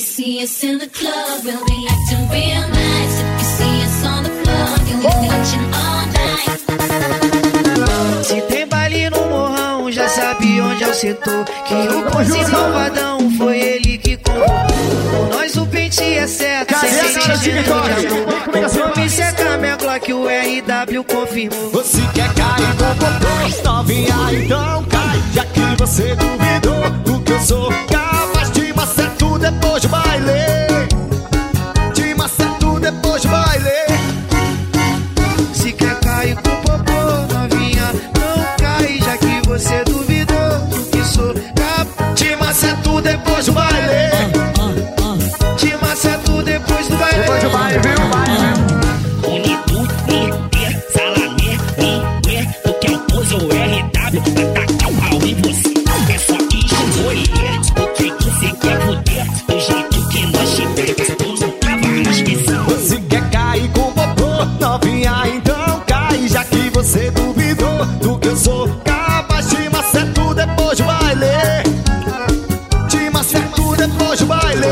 see us in the club, we'll be acting real nice. If you see us on the floor, you'll be watching all night. Se tem baile no morrão, já sabe onde é o setor. Que o Cozinho Malvadão foi ele que convocou. Nós o pente é certo, sem sentir de amor. O compromisso é Camel Glock, o RW confirmou. Você quer cair com popô, novinha, então cai. Já que você duvidou do que eu sou capaz de maceto depois do baile. De maceto depois do baile. Se quer cair com popô, novinha, não cai. Já que você duvidou do que sou capaz de maceto depois do baile. de maceto depois do baile. Depois do baile, viu? Salamé, tu quer o pose ou RW pra tacar o pau em você. É só que escolher o que você quer poder. Do jeito que nós tivemos, tu nunca vai esquecer. Você quer cair com popô, novinha, então cai. Já que você duvidou do que eu sou capaz de maceto depois do baile. De maceto depois do baile.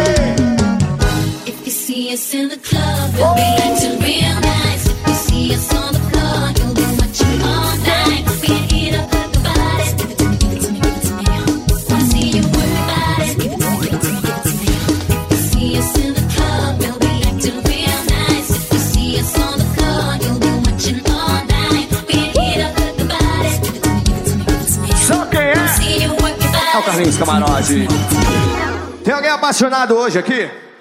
If you see us in the club, we'll be acting real nice. If you see us on the floor, you'll be watching all night. We can eat up the body. Give it to me, give it to me, give it to me. Wanna see you work your body. Give it to me, give it to me, give it to me. If you see us in the club, we'll be acting real nice. If you see us on the floor, you'll be watching all night. We can eat up the body. Give it to me, give it to me, give it to me. Só quem é? Wanna see you work your body. É o Carlinhos Camarote. Tem alguém apaixonado hoje aqui?